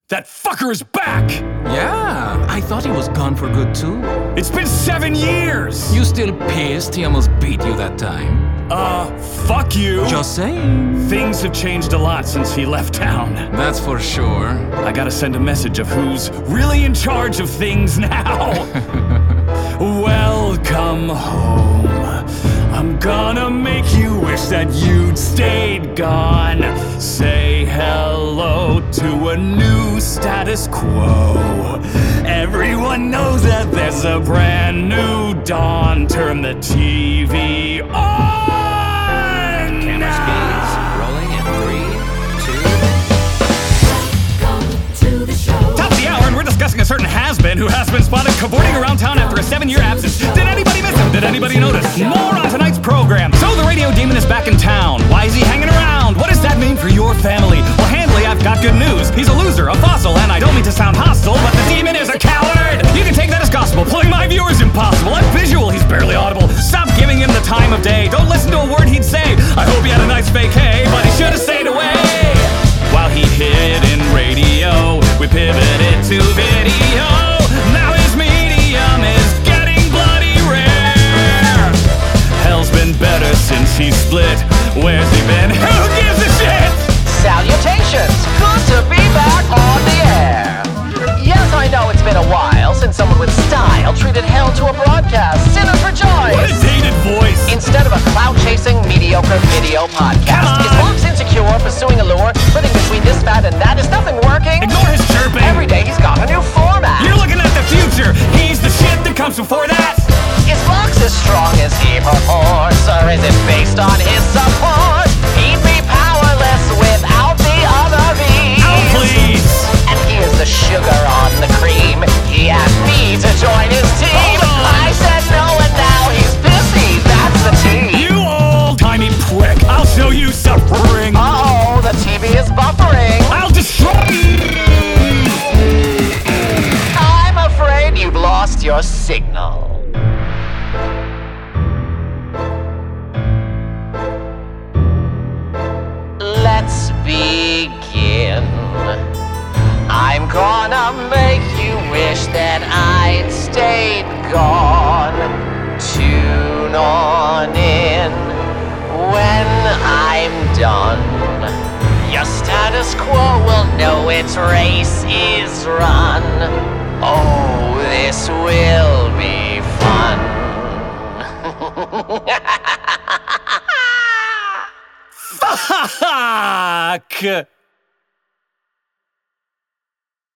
That fucker is back! Yeah, I thought he was gone for good too. It's been 7 years! You still pissed he almost beat you that time? Fuck you! Just saying. Things have changed a lot since he left town. That's for sure. I gotta send a message of who's really in charge of things now. Welcome home. I'm gonna make you wish that you'd stayed gone. Say hello to a new status quo. Everyone knows that there's a brand new dawn. Turn the TV on! Camera speeds rolling in 3, 2. Welcome to the show. Top of the hour, and we're discussing a certain has-been who has been spotted cavorting around town after a 7-year absence. Did anybody miss him? Did anybody notice? More on tonight's program. So the radio demon is back in town. Why is he hanging around? What does that mean for your family? Well, Handley, I've got good news. He's a loser, a fossil, and I don't mean to sound hostile, but the demon is a coward! You can take that as gospel. Pulling my view is impossible. I'm visual, he's barely audible. Stop giving him the time of day. Don't listen to a word he'd say. I hope he had a nice vacay, but he should have stayed away. While he hid in radio, we pivoted to video. Now his medium is getting bloody rare. Hell's been better since he split. Where's he been? Who gives a shit? Salutations! Good to be back on the air! Yes, I know it's been a while since someone with style treated hell to a broadcast. Sinners rejoice! What a dated voice! Instead of a clout-chasing, mediocre video podcast, is Mark's insecure, pursuing allure, splitting between this fad and that? Is nothing working? Ignore his chirping! Every day he's got a new format! You're looking at the future! He's the shit that comes before that! Is Mark's as strong as he purports, or is it based on his support? He'd be powerless without the other V's. Oh, please! And here's the sugar on the cream. He asked me to join his team. Hold on. I said no, and now he's pissy. That's the team. You old-timey prick! I'll show you suffering! Uh-oh, the TV is buffering. I'll destroy you! I'm afraid you've lost your signal. Let's begin. I'm gonna make you wish that I'd stayed gone. Tune on in when I'm done. Your status quo will know its race is run. Oh, this will be fun. Fuck!